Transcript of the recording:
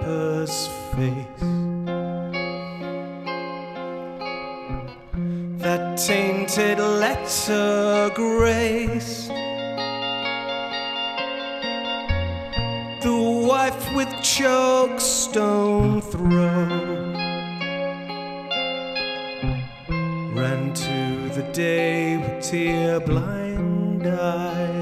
paper's face. That tainted letter graced the wife with chokestone throat. Ran to the day with tear-blind eyes.